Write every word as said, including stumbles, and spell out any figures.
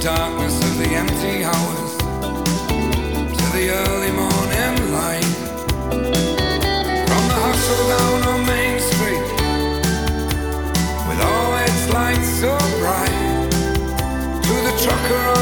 darkness of the empty hours to the early morning light. From the hustle down on Main Street, with all its lights so bright, to the trucker